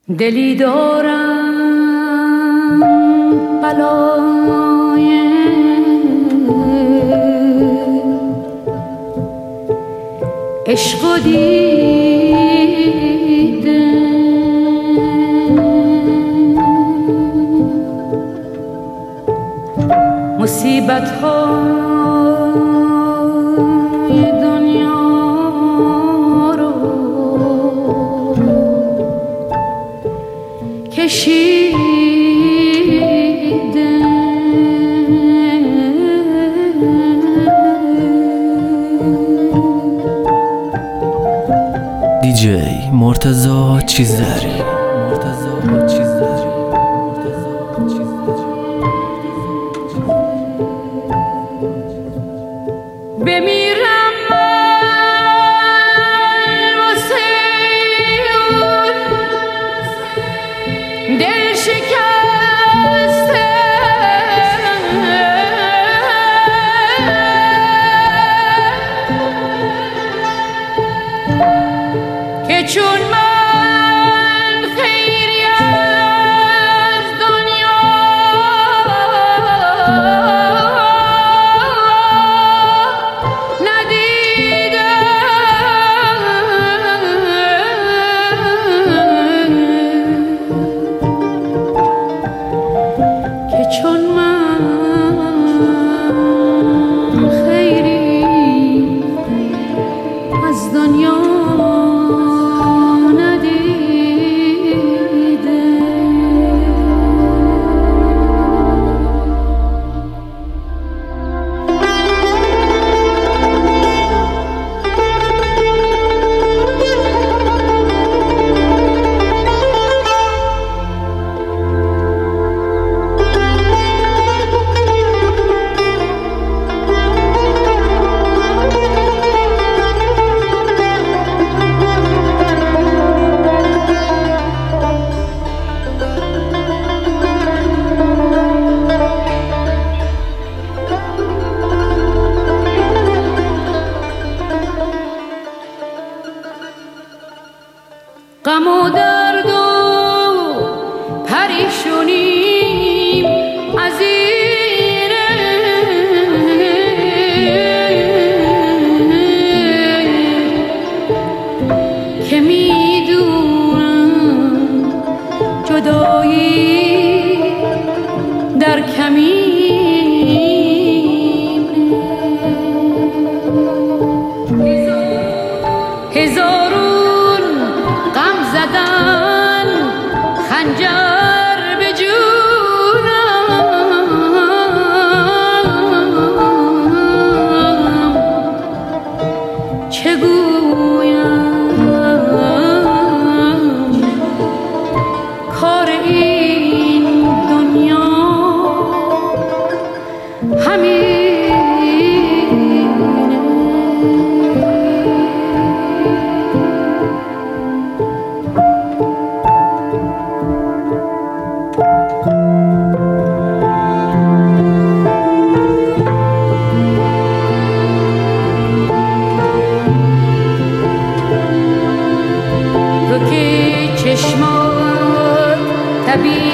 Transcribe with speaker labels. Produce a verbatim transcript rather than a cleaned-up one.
Speaker 1: دلی دارم بلای عشق و دیده، مصیبت های دنیا رو کشیده.
Speaker 2: دیجی مرتضی چیزداری.
Speaker 1: بمیرم من واسه اون دل شکسته که چون من خیری از دنیا چون من خیری از دنیا ندیده. غم و درد و پریشونیم از اینه که میدونم جدایی در کمینه. هزارون غم زدن خنجر به جونم، چه گویم کار این دنیا همین. تو که چشمات طبیعی